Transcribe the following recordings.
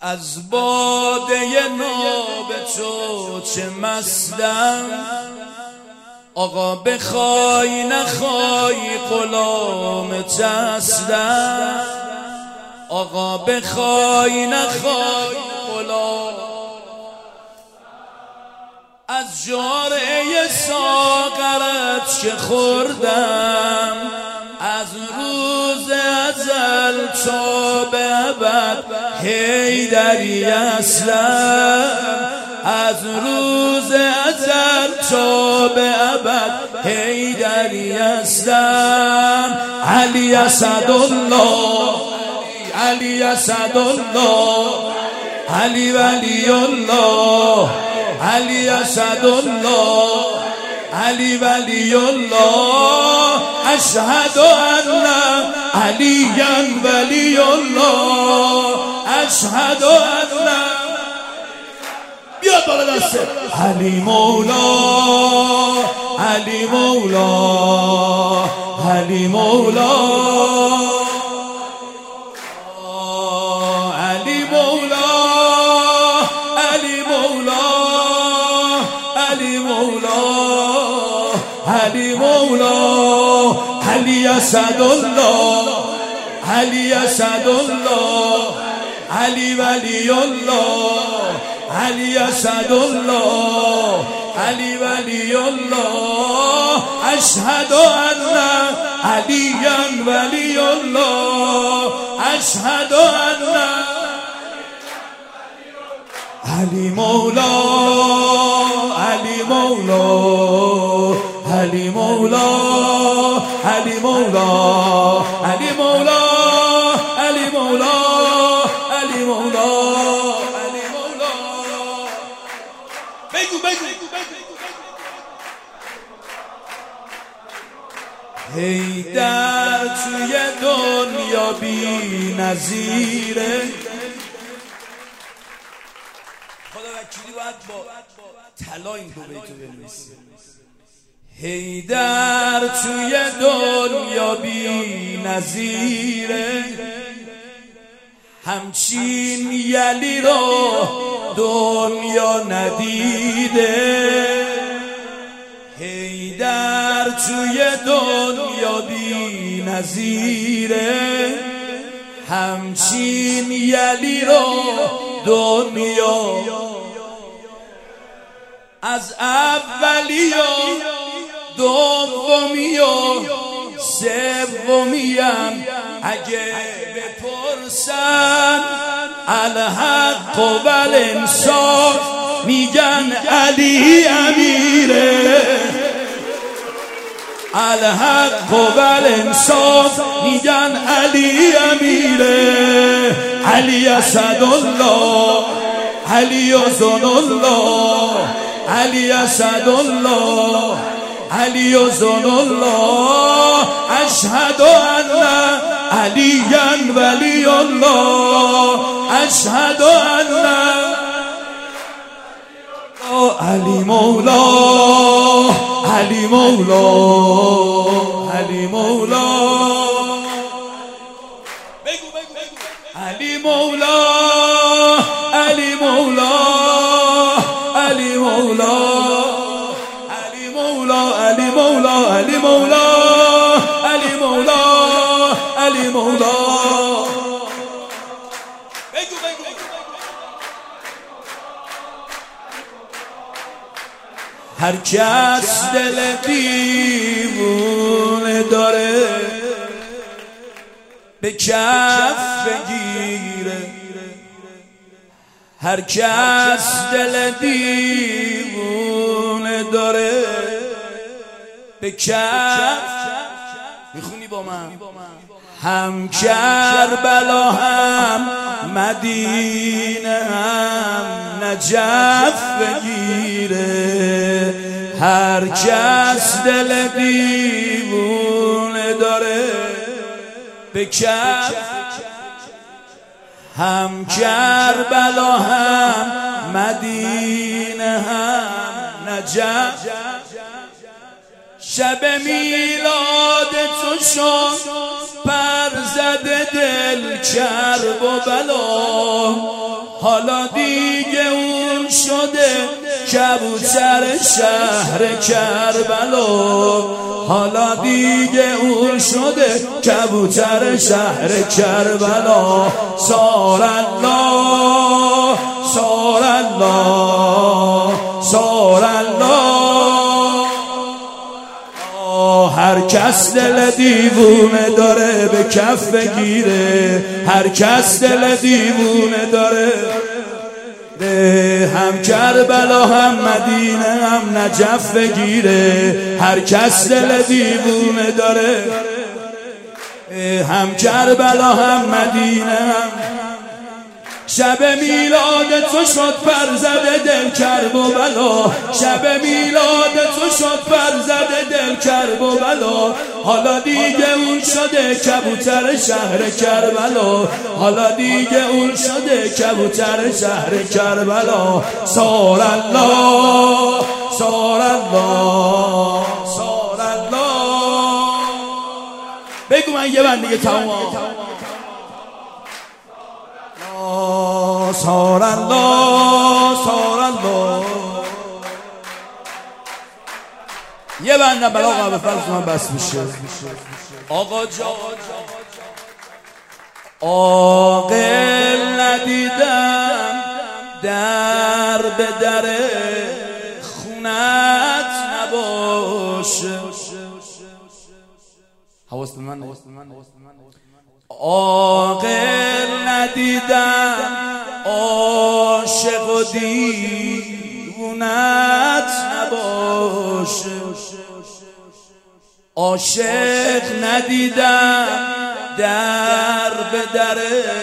از باده ناب تو چه مستم، آقا بخوای نخوای غلامت هستم. آقا بخوای نخوای غلام، از جرعه ساغرت که خوردم، از روز ازل تا به ابد حیدری هستم. از روز ازل تا به ابد حیدری هستم. علی اسدالله، علی اسدالله، علی ولی الله، علی اسدالله، علی ولی الله. اشهد ان علیا ولی الله، اشهد ان بیاد بالا دسته علی مولا، علی مولا، علی مولا، علی مولا، علی مولا، علی مولا، علی مولا. علی اسدالله، علی اسدالله، علی ولی الله، علی اسدالله، علی ولی الله. اشهد ان علیا ولی الله، اشهد ان علی مولا، علی مولا، علی مولا، علی مولا، علی مولا، علی مولا، علی مولا، علی مولا. بگو بگو. حیدر توی دنیا بی نظیره. خدا وکیلی باید با طلا این دو بیتو بنویسی. حیدر توی دنیا بی نظیره، همچین یلی رو دنیا ندیده. حیدر توی دنیا بی نظیره، همچین یلی رو دنیا از اولی و دومی و سومیم اگه بپرسن الحق و الانصاف میگن علی امیره. الحق و الانصاف میگن علی امیره. علی اسدالله، علی زن الله، علی اسدالله، علی زن الله. اشهد ان علیا ولی الله، اشهد ان علی مولا، علی مولا، علی مولا. بگو بگو بگو. علی مولا، علی مولا، علی مولا، علی مولا، علی مولا، علی مولا، علی مولا، علی مولا. بگو بگو. هر کس دل دیوونه داره به کف بگیره. هر کس دل دیوونه داره به کف. میخونی با من؟ هم کربلا هم مدینه هم نجف بگیره. هر کس دل دیوونه داره به کف. هم کربلا هم مدینه هم نجف. شب میلاد تو شد پر زده دل کرب و بلا، حالا دیگه اون شده کبوتر شهر کربلا، حالا دیگه اون شده کبوتر شهر کربلا. سار الله سار الله سار الله. هر کس دل دیوونه داره به کف بگیره، هر کس دل دیوونه داره، هم کربلا هم مدینه هم نجف بگیره. هر کس دل دیوونه داره، هم کربلا هم مدینه هم. شب میلاد تو شد پر زده دل کرب و بلا، شب میلاد تو شد پر زده دل کرب و بلا، حالا دیگه اون شده کبوتر شهر کربلا، حالا دیگه اون شده کبوتر شهر کربلا. سار الله سار الله سار الله. بگو من یه بند دیگه تمام. سار الله سار الله. یه بندم برای آقا به فرض من بس میشه. آقا جان عاقل ندیدم در به در خونت نباشه. حواست من عاقل ندیدم عاشق و دیوونت نباشه، عاشق ندیدم در به در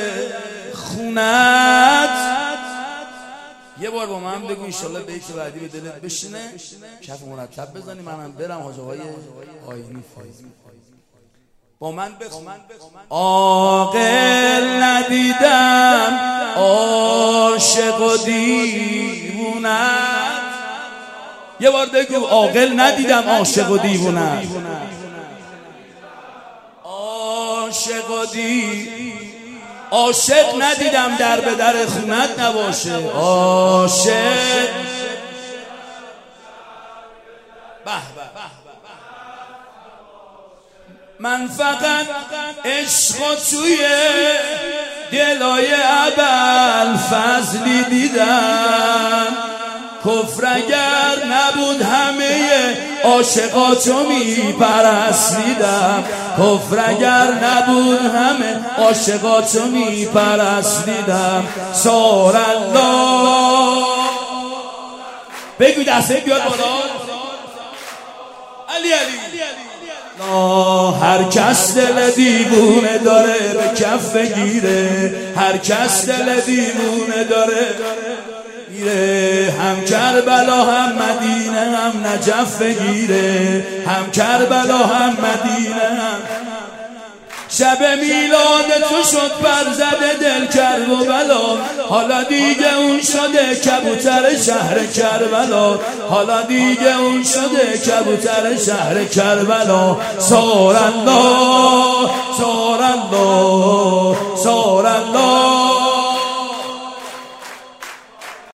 خونت. یه بار با من بگو انشالله بیت بعدی به دلت بشینه، کف مرتب بزنی منم برم حاج آقای آینی فایز با من بخون. عاقل ندیدم عاشق و دیوونت. یه بار بگو عاقل ندیدم عاشق و دیوونت، عاشق و عاشق ندیدم در به در خونت نباشه، عاشق من فقط عشق توی دلای ابوالفضلی دیدم، کفر اگر نبود همه عاشقاتو میپرستیدم، کفر اگر نبود همه عاشقاتو میپرستیدم. سار الله. بگو دسته بیاد بالا. علی علی. هر کس دل دیوونه داره به کف بگیره، هر کس دل دیوونه داره میره، هم کربلا هم مدینه هم نجف بگیره، هم کربلا هم مدینه هم. شب میلاد تو شد پر زده دل کرب و بلا، حالا دیگه اون شده کبوتر شهر کربلا، حالا دیگه اون شده کبوتر شهر کربلا. سار الله سار الله سار الله.